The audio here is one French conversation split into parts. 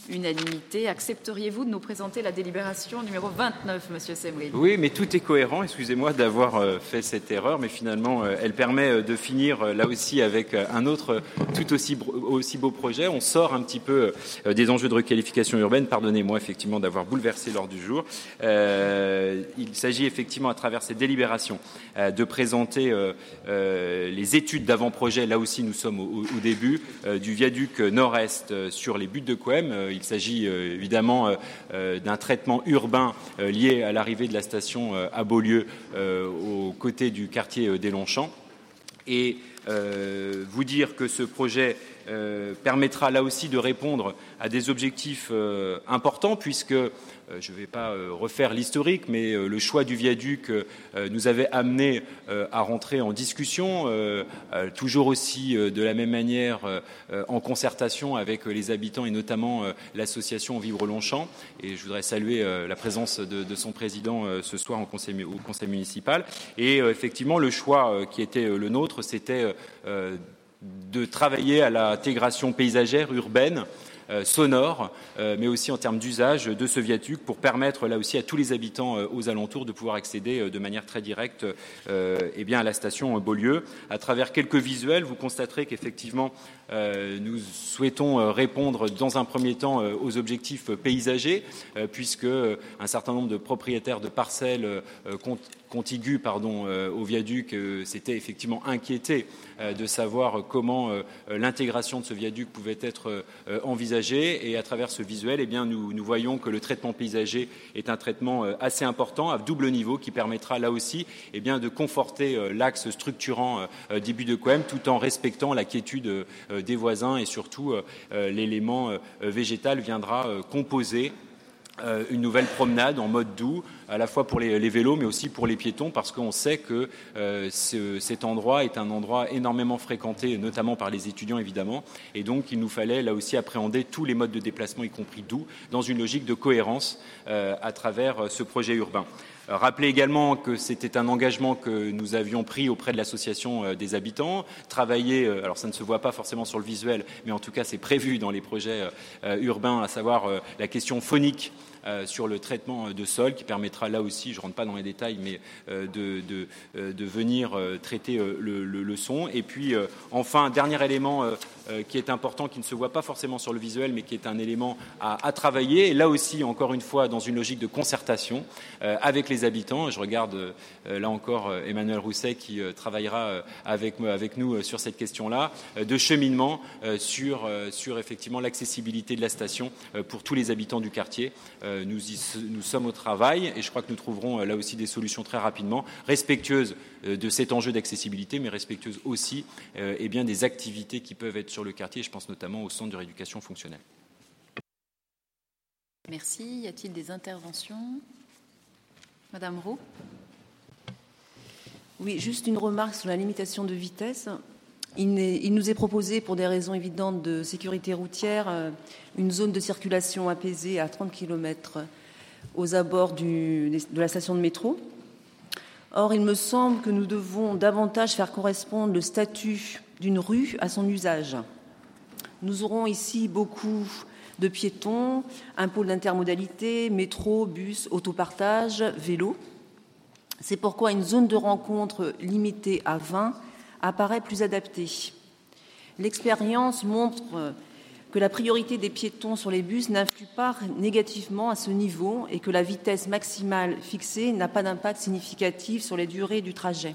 unanimité. Accepteriez-vous de nous présenter la délibération numéro 29, Monsieur Semri? Oui, mais tout est cohérent. Excusez-moi d'avoir fait cette erreur, mais finalement, elle permet de finir là aussi avec un autre tout aussi beau projet. On sort un petit peu des enjeux de requalification urbaine. Pardonnez-moi effectivement d'avoir bouleversé l'ordre du jour. Il s'agit effectivement à travers ces délibérations de présenter les études d'avant-projet. Là aussi, nous sommes au début du viaduc nord-est sur les buttes de Coëm. Il s'agit évidemment d'un traitement urbain lié à l'arrivée de la station à Beaulieu aux côtés du quartier des Longchamps. Et vous dire que ce projet permettra là aussi de répondre à des objectifs importants puisque je ne vais pas refaire l'historique, mais le choix du viaduc nous avait amené à rentrer en discussion, toujours aussi de la même manière en concertation avec les habitants et notamment l'association Vivre Longchamps. Et je voudrais saluer la présence de son président ce soir au conseil municipal. Et effectivement, le choix qui était le nôtre, c'était de travailler à l'intégration paysagère urbaine, sonore, mais aussi en termes d'usage de ce viaduc pour permettre là aussi à tous les habitants aux alentours de pouvoir accéder de manière très directe à la station Beaulieu. À travers quelques visuels, vous constaterez qu'effectivement nous souhaitons répondre dans un premier temps aux objectifs paysagers puisque un certain nombre de propriétaires de parcelles contigus au viaduc s'étaient effectivement inquiétés de savoir comment l'intégration de ce viaduc pouvait être envisagée. Et à travers ce visuel, nous voyons que le traitement paysager est un traitement assez important à double niveau qui permettra là aussi de conforter l'axe structurant des buttes de Coëm tout en respectant la quiétude des voisins et surtout l'élément végétal viendra composer une nouvelle promenade en mode doux, à la fois pour les vélos, mais aussi pour les piétons, parce qu'on sait que cet endroit est un endroit énormément fréquenté, notamment par les étudiants, évidemment. Et donc, il nous fallait, là aussi, appréhender tous les modes de déplacement, y compris doux, dans une logique de cohérence à travers ce projet urbain. Rappelez également que c'était un engagement que nous avions pris auprès de l'association des habitants, travailler, alors ça ne se voit pas forcément sur le visuel, mais en tout cas c'est prévu dans les projets urbains, à savoir la question phonique sur le traitement de sol qui permettra là aussi, je ne rentre pas dans les détails, mais de venir traiter le son. Et puis enfin, dernier élément qui est important, qui ne se voit pas forcément sur le visuel, mais qui est un élément à travailler. Et là aussi, encore une fois, dans une logique de concertation avec les habitants. Je regarde là encore Emmanuel Rousset qui travaillera avec nous sur cette question-là, de cheminement sur effectivement l'accessibilité de la station pour tous les habitants du quartier. Nous sommes au travail et je crois que nous trouverons là aussi des solutions très rapidement, respectueuses de cet enjeu d'accessibilité, mais respectueuses aussi des activités qui peuvent être sur le quartier. Je pense notamment au centre de rééducation fonctionnelle. Merci. Y a-t-il des interventions ? Madame Roux. Oui, juste une remarque sur la limitation de vitesse. Il nous est proposé, pour des raisons évidentes de sécurité routière, une zone de circulation apaisée à 30 km aux abords de la station de métro. Or, il me semble que nous devons davantage faire correspondre le statut d'une rue à son usage. Nous aurons ici beaucoup de piétons, un pôle d'intermodalité, métro, bus, autopartage, vélo. C'est pourquoi une zone de rencontre limitée à 20 apparaît plus adaptée. L'expérience montre que la priorité des piétons sur les bus n'influe pas négativement à ce niveau et que la vitesse maximale fixée n'a pas d'impact significatif sur les durées du trajet.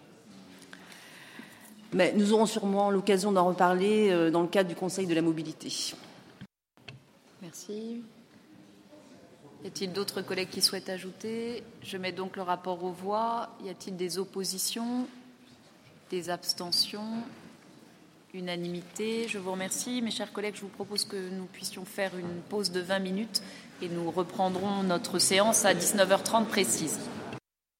Mais nous aurons sûrement l'occasion d'en reparler dans le cadre du Conseil de la mobilité. Merci. Y a-t-il d'autres collègues qui souhaitent ajouter ? Je mets donc le rapport aux voix. Y a-t-il des oppositions ? Des abstentions ? Unanimité. Je vous remercie. Mes chers collègues, je vous propose que nous puissions faire une pause de 20 minutes et nous reprendrons notre séance à 19h30 précise.